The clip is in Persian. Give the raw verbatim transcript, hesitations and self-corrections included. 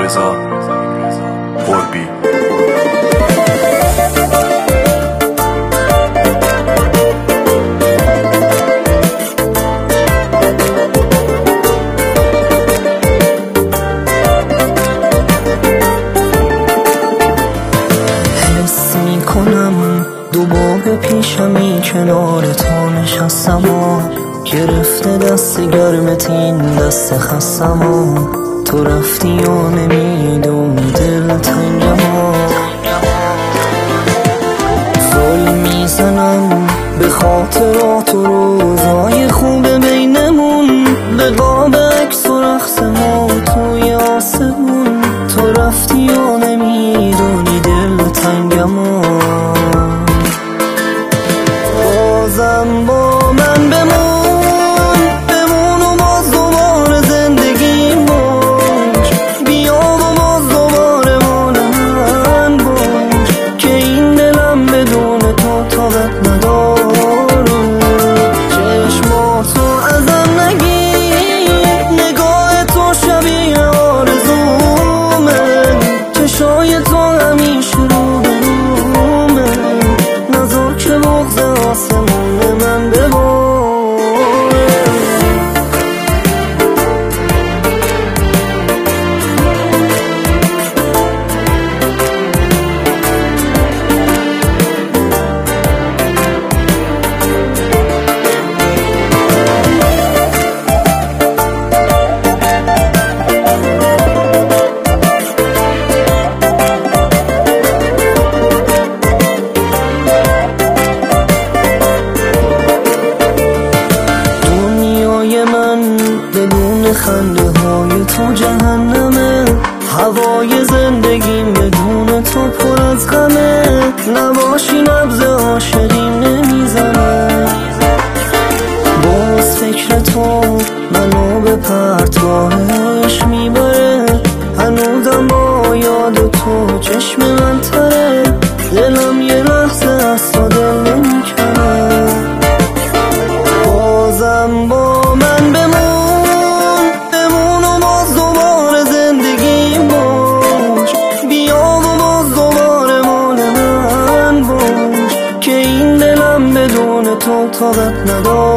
رضا قربی. دوباره پیشمی کنار تو نشستم و گرفته دست گرمت این دست خستم و تو رفتی و نمیدونی دل تنگم و زل میزنم به خاطرات و روزای خوب بینمون، به قاب عکس و رقص ما توی آسمون. تو رفتی و نمیدونی دل تنگم و بازم با من بمون بمون و باز دوباره زندگی باش، بیا و باز دوباره مال من باش که این دلم بدون تو طاقت نداره. چشماتو ازم نگیر، نگاه تو شبیه آرزومه، چشای تو همیشه رو به رومه، نظر که بغض آسمون من بباره. بدون خنده های تو جهنمه، هوای زندگیم بدون تو پر از غمه، نباشی نبض عاشقیم نمیزنه. باز فکر تو منو به پرتواهش میبره، هنوزم با یاد تو چشم من تره، دلم یه لحظه از تو دل نمیکنه. بازم با من بمون بمون و باز دوباره زندگی باش، بیا و باز دوباره مال من باش که این دلم بدون تو طاقت نداره.